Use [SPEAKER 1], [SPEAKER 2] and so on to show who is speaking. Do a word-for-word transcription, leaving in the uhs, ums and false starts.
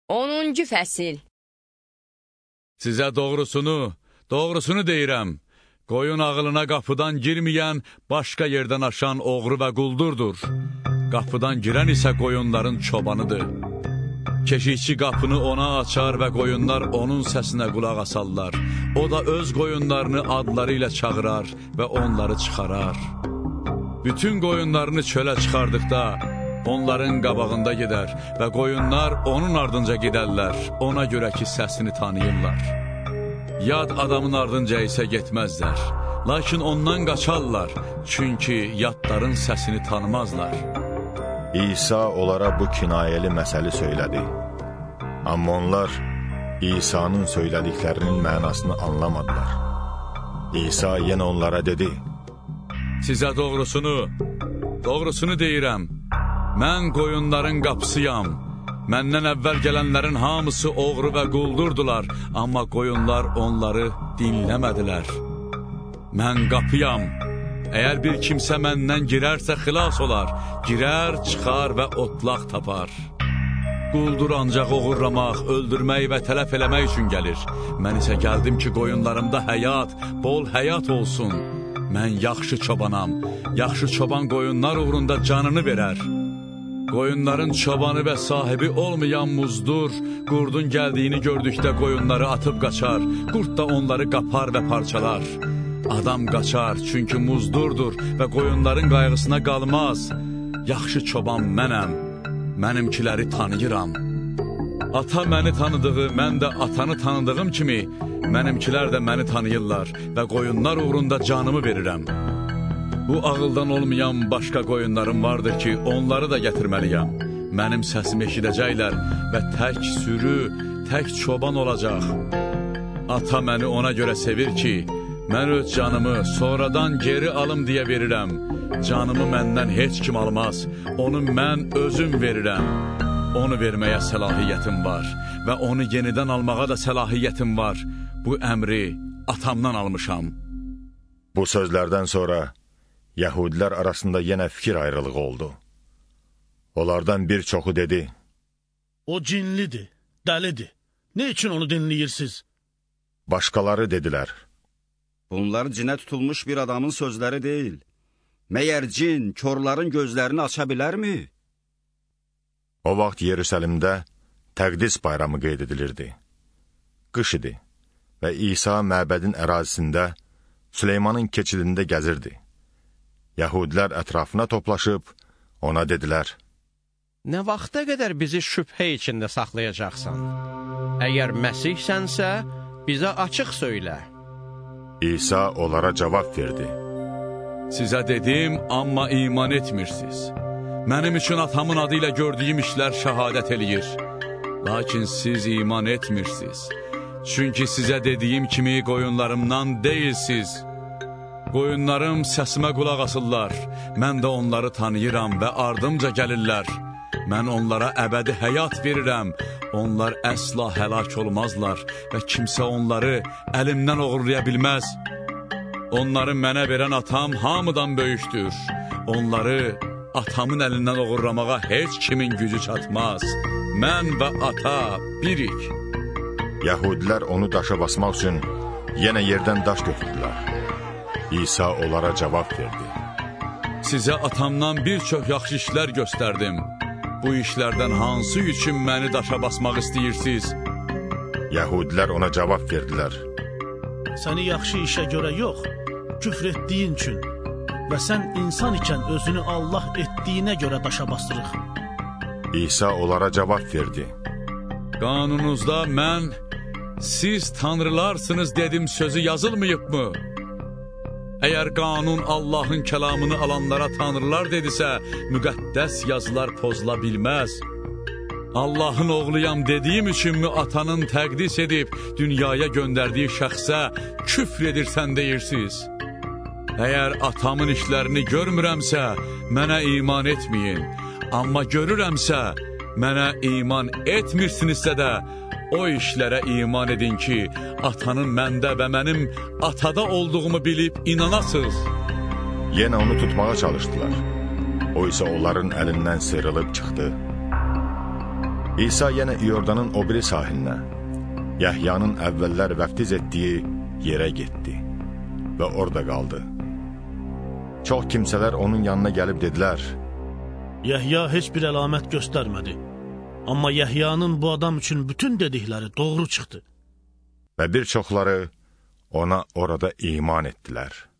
[SPEAKER 1] onuncu fəsil.
[SPEAKER 2] Sizə doğrusunu, doğrusunu deyirəm. Qoyun ağılına qapıdan girməyən, başqa yerdən aşan oğru və quldurdur. Qapıdan girən isə qoyunların çobanıdır. Keşikçi qapını ona açar və qoyunlar onun səsinə qulaq asarlar. O da öz qoyunlarını adları ilə çağırar və onları çıxarar. Bütün qoyunlarını çölə çıxardıqda onların qabağında gedər və qoyunlar onun ardınca gedərlər, ona görə ki, səsini tanıyırlar. Yad adamın ardınca isə getməzlər, lakin ondan qaçarlar, çünki yadların səsini tanımazlar.
[SPEAKER 3] İsa onlara bu kinayəli məsəli söylədi. Amma onlar İsa'nın söylədiklərinin mənasını anlamadılar. İsa yenə onlara dedi:
[SPEAKER 2] Sizə doğrusunu, doğrusunu deyirəm. Mən qoyunların qapısıyam. Məndən əvvəl gələnlərin hamısı oğru və quldurdular, amma qoyunlar onları dinləmədilər. Mən qapıyam. Əgər bir kimsə məndən girərsə xilas olar, girər, çıxar və otlaq tapar. Quldur ancaq oğurlamaq, öldürmək və tələf eləmək üçün gəlir. Mən isə gəldim ki, qoyunlarımda həyat, bol həyat olsun. Mən yaxşı çobanam. Yaxşı çoban qoyunlar uğrunda canını verər. Qoyunların çobanı və sahibi olmayan muzdur, qurdun gəldiyini gördükdə qoyunları atıb qaçar, qurd da onları qapar və parçalar. Adam qaçar, çünki muzdurdur və qoyunların qayğısına qalmaz. Yaxşı çoban mənəm, mənimkiləri tanıyıram. Ata məni tanıdığı, mən də atanı tanıdığım kimi, mənimkilər də məni tanıyırlar və qoyunlar uğrunda canımı verirəm. Bu ağıldan olmayan başqa qoyunlarım vardır ki, onları da gətirməliyəm. Mənim səsimi eşidəcəklər və tək sürü, tək çoban olacaq. Ata məni ona görə sevir ki, mən öz canımı sonradan geri alım deyə verirəm. Canımı məndən heç kim almaz, onu mən özüm verirəm. Onu verməyə səlahiyyətim var və onu yenidən almağa da səlahiyyətim var. Bu əmri atamdan almışam.
[SPEAKER 3] Bu sözlərdən sonra Yəhudilər arasında yenə fikir ayrılığı oldu. Onlardan bir çoxu dedi:
[SPEAKER 4] O cinlidir, dəlidir. Ne üçün onu dinləyirsiniz?
[SPEAKER 3] Başqaları dedilər:
[SPEAKER 5] Bunlar cinə tutulmuş bir adamın sözləri deyil. Məyər cin körlərin gözlərini aça bilərmi?
[SPEAKER 3] O vaxt Yerusəlimdə Təqdis bayramı qeyd edilirdi. Qış idi və İsa məbədin ərazisində Süleymanın keçidində gəzirdi. Yəhudilər ətrafına toplaşıb ona dedilər:
[SPEAKER 6] Nə vaxta qədər bizi şübhə içində saxlayacaqsan? Əgər Məsihsənsə, bizə açıq söylə.
[SPEAKER 3] İsa onlara cavab verdi:
[SPEAKER 2] Sizə dedim, amma iman etmirsiniz. Mənim üçün atamın adı ilə gördüyüm işlər şəhadət eləyir. Lakin siz iman etmirsiniz. Çünki sizə dediyim kimi qoyunlarımdan deyilsiz. Qoyunlarım səsimə qulaq asırlar. Mən də onları tanıyıram və ardımca gəlirlər. Mən onlara əbədi həyat verirəm. Onlar əsla həlak olmazlar və kimsə onları əlimdən oğurlaya bilməz. Onları mənə verən atam hamıdan böyükdür. Onları atamın əlindən oğurlamağa heç kimin gücü çatmaz. Mən və ata birik.
[SPEAKER 3] Yəhudilər onu daşa basmaq üçün yenə yerdən daş götürdülər. İsa onlara cavab verdi:
[SPEAKER 2] Sizə atamdan bir çox yaxşı işlər göstərdim. Bu işlərdən hansı üçün məni daşa basmaq istəyirsiniz?
[SPEAKER 3] Yəhudilər ona cavab verdilər:
[SPEAKER 4] Səni yaxşı işə görə yox, küfr etdiyin üçün və sən insan ikən özünü Allah etdiyinə görə daşa basdırıq.
[SPEAKER 3] İsa onlara cavab verdi:
[SPEAKER 2] Qanununuzda mən, siz tanrılarsınız dedim sözü yazılmayıbmı? Əgər qanun Allahın kəlamını alanlara tanrılar dedisə, müqəddəs yazılar pozula bilməz. Allahın oğluyam dediyim üçünmü atanın təqdis edib dünyaya göndərdiyi şəxsə küfr edirsən deyirsiniz? Əgər atamın işlərini görmürəmsə, mənə iman etməyin. Amma görürəmsə, mənə iman etmirsinizsə də, o işlərə iman edin ki, atanın məndə və mənim atada olduğumu bilib inanasınız.
[SPEAKER 3] Yenə onu tutmağa çalışdılar. O isə onların əlindən sıyrılıb çıxdı. İsa yenə İordanın o biri sahilinə, Yəhyanın əvvəllər vəftiz etdiyi yerə getdi və orada qaldı. Çox kimsələr onun yanına gəlib dedilər,
[SPEAKER 4] Yəhya heç bir əlamət göstərmədi. Amma Yəhyanın bu adam üçün bütün dedikləri doğru çıxdı.
[SPEAKER 3] Və bir çoxları ona orada iman etdilər.